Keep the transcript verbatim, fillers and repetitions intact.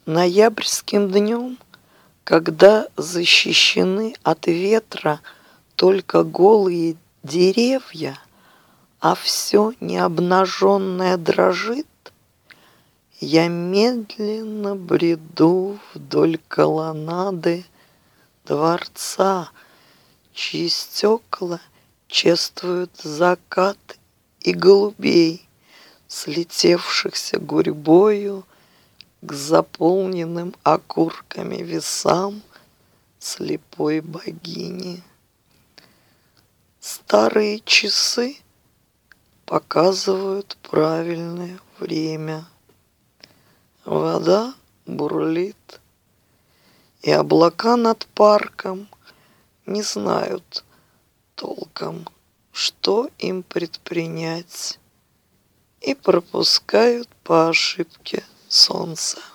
Ноябрьским днем, когда защищены от ветра только голые деревья, а все необнаженное дрожит, я медленно бреду вдоль колоннады дворца, чьи стекла чествуют закат и голубей, слетевшихся гурьбою к заполненным окурками весам слепой богини. Старые часы показывают правильное время. Вода бурлит, и облака над парком не знают толком, что им предпринять, и пропускают по ошибке солнце.